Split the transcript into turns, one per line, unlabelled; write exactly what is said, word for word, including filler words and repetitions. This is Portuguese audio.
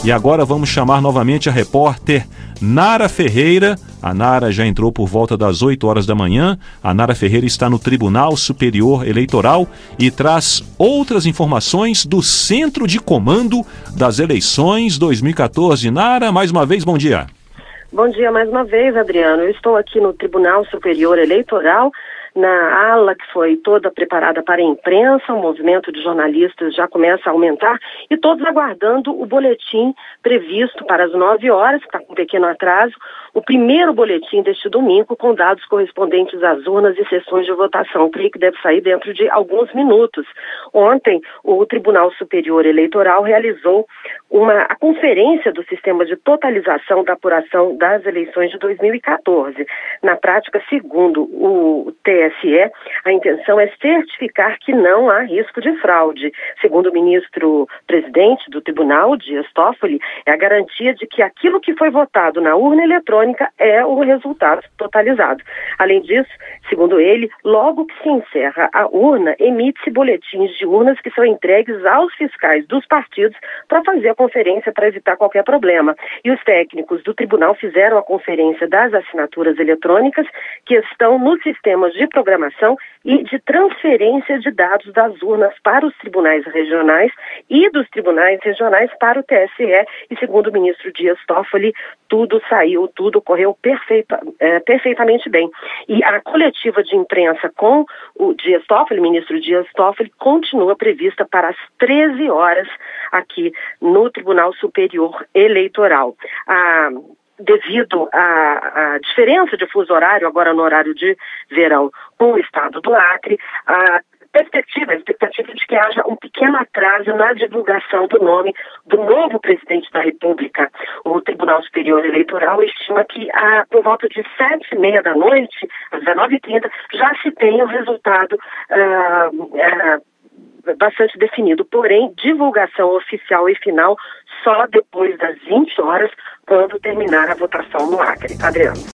E agora vamos chamar novamente a repórter Nara Ferreira. A Nara já entrou por volta das oito horas da manhã. A Nara Ferreira está no Tribunal Superior Eleitoral e traz outras informações do Centro de Comando das Eleições dois mil e quatorze. Nara, mais uma vez, bom dia.
Bom dia mais uma vez, Adriano. Eu estou aqui no Tribunal Superior Eleitoral, na ala que foi toda preparada para a imprensa. O movimento de jornalistas já começa a aumentar e todos aguardando o boletim previsto para as nove horas, que está com um pequeno atraso, o primeiro boletim deste domingo com dados correspondentes às urnas e sessões de votação. Creio que deve sair dentro de alguns minutos. Ontem, o Tribunal Superior Eleitoral realizou uma, a conferência do sistema de totalização da apuração das eleições de dois mil e quatorze. Na prática, segundo o T S E, a intenção é certificar que não há risco de fraude. Segundo o ministro-presidente do Tribunal, Dias Toffoli, é a garantia de que aquilo que foi votado na urna eletrônica é o resultado totalizado. Além disso, segundo ele, logo que se encerra a urna, emite-se boletins de urnas que são entregues aos fiscais dos partidos para fazer a conferência para evitar qualquer problema. E os técnicos do tribunal fizeram a conferência das assinaturas eletrônicas que estão nos sistemas de programação e de transferência de dados das urnas para os tribunais regionais e dos tribunais regionais para o T S E. E segundo o ministro Dias Toffoli, tudo saiu, tudo ocorreu perfeita, é, perfeitamente bem. E a coletiva de imprensa com o Dias Toffoli, o ministro Dias Toffoli, continua prevista para as treze horas aqui no Tribunal Superior Eleitoral. A Devido à, à diferença de fuso horário, agora no horário de verão, com o estado do Acre, a perspectiva, a expectativa de que haja um pequeno atraso na divulgação do nome do novo presidente da República. O Tribunal Superior Eleitoral estima que a, por volta de sete e meia da noite, às dezenove e trinta, já se tenha o resultado uh, uh, bastante definido. Porém, divulgação oficial e final só depois das vinte horas, quando terminar a votação no Acre. Adriano.